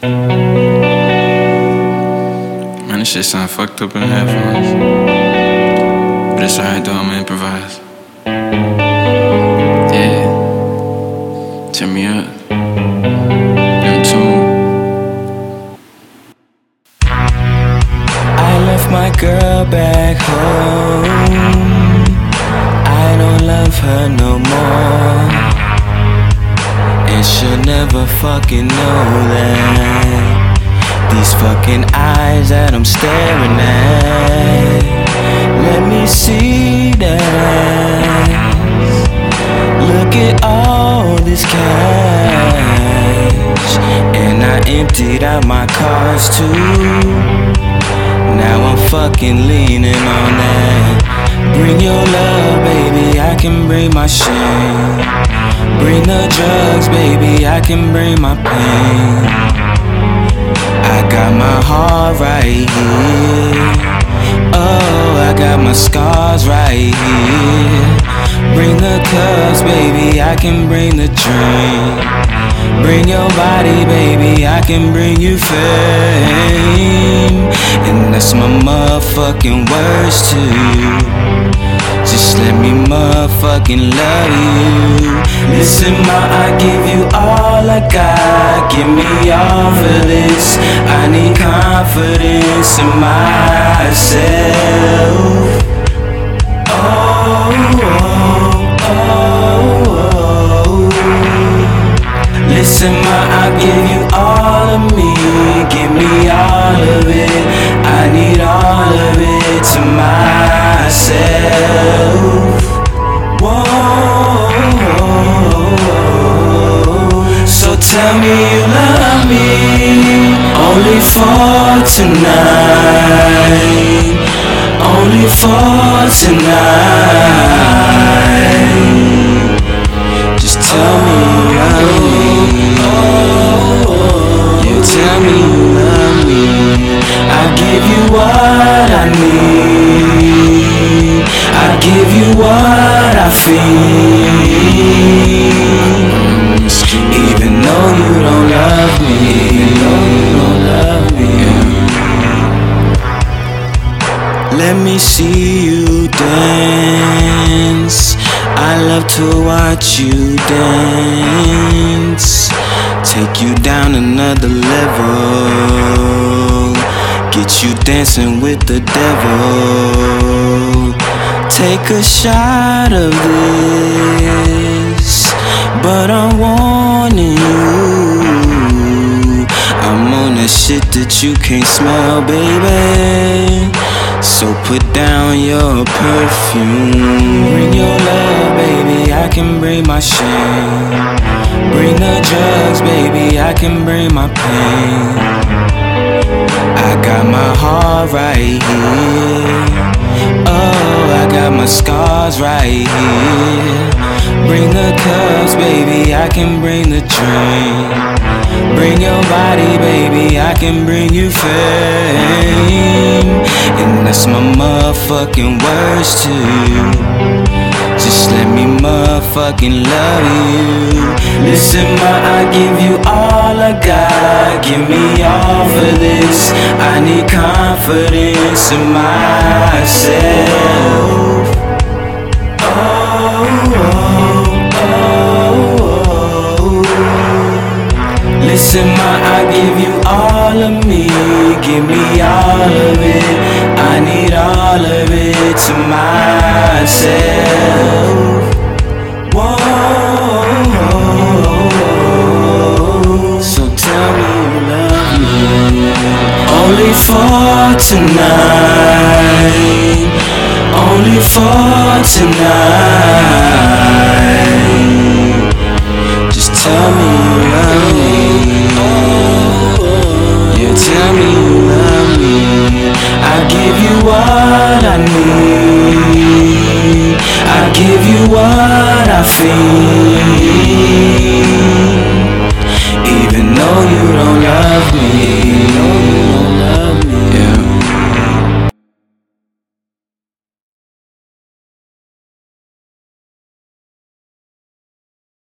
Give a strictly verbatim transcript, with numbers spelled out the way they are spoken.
Man, this shit sound fucked up in the headphones. But it's alright though, I'ma improvise. Yeah. Turn me up. In tune. I left my girl back home. I don't love her no more, and she'll never fucking know that. These fucking eyes that I'm staring at, let me see that. Look at all this cash, and I emptied out my cars too. Now I'm fucking leaning on that. Bring your love, baby, I can bring my shame. Bring the drugs, baby, I can bring my pain. I got my heart right here. Oh, I got my scars right here. Bring the cups, baby, I can bring the drink. Bring your body, baby, I can bring you fame. And that's my motherfucking words too. Just let me motherfucking love you. Listen, ma, I give you all I got. Give me all for this. I need confidence in myself. Oh, oh, oh, oh. Listen, ma, I give you all of me. Give me all of it. I need all of it to myself. Whoa. So tell me you love me only for tonight. Only for tonight. Just tell me you love me. You tell me you love me. I give you what I need. I give you what I feel. Even though you don't love me. Even though you don't love me. Let me see you dance. I love to watch you dance. Take you down another level. Get you dancing with the devil. Take a shot of this, but I'm warning you. I'm on that shit that you can't smell, baby. So put down your perfume. Bring your love, baby, I can bring my shame. Bring the drugs, baby, I can bring my pain. I got my heart right here. Oh, I got my scars right here. Bring the cups, baby, I can bring the drink. Bring your body, baby, I can bring you fame. And that's my motherfucking words too. Just let me motherfucking love you. Listen, ma, I give you all I got. Give me all for this. I need confidence in myself. Oh, oh, oh, oh. Listen, ma, I give you all of me. Give me all of it. I need all of it to myself. Whoa. So tell me you love me only for tonight. Only for tonight. Just tell me you love me. You tell me you love me. I give you what I need. I give you what I feel.